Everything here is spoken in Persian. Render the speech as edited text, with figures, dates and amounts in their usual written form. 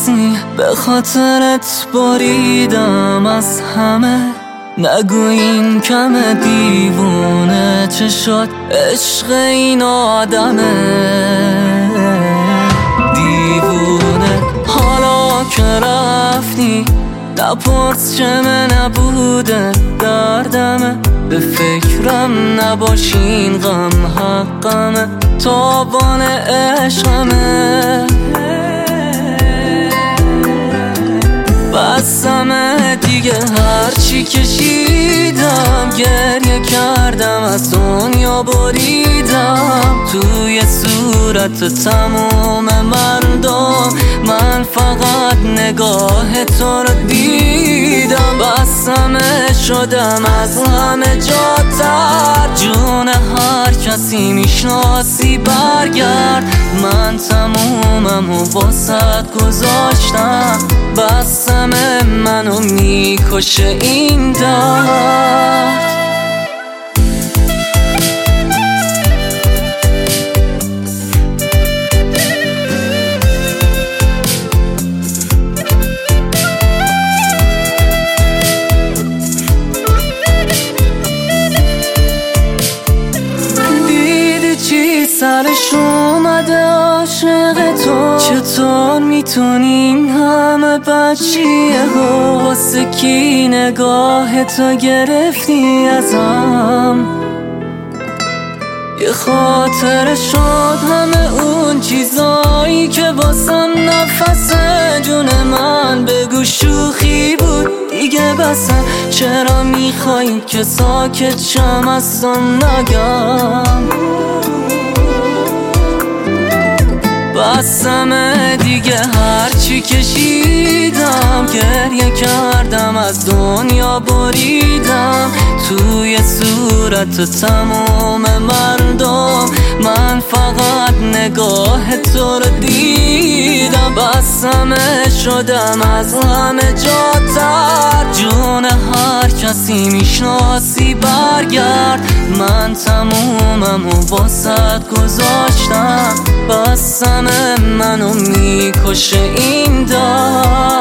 کس نی، به خاطرت بریدم از همه. نگو این کمه، دیوونه چه شد عشق این آدمه. دیوونه حالا که رفتی، نپرس چه نبوده دردمه. به فکرم نباشین غم حقمه، تاوان عشقمه. بسمه دیگه هرچی کشیدم، گریه کردم از دنیا بریدم. توی صورت تموم مردم من فقط نگاه تو رو دیدم. بسمه شدم از همه جاتر، جون هر کسی میشناسی برگرد. من تمومم و واسط گذاشتم، بسمه منو میکشه این درد. سرش اومده عاشق تو، چطور میتونین همه بچیه ها؟ واسه کی نگاه تو گرفتی ازم؟ یه خاطره شد همه اون چیزایی که واسم نفس جون من. بگو شوخی بود دیگه بسه، چرا میخوای که ساکت شم اصلا نگم؟ بسمه دیگه هرچی کشیدم، گریه کردم از دنیا بریدم. توی صورت تموم مردم من فقط نگاه تو رو دیدم. بسمه شدم از همه جاتر، جون هر کسی میشناسی برگرد. من تمومم و واسط گذاشتم، بسمه منو میکشه این درد.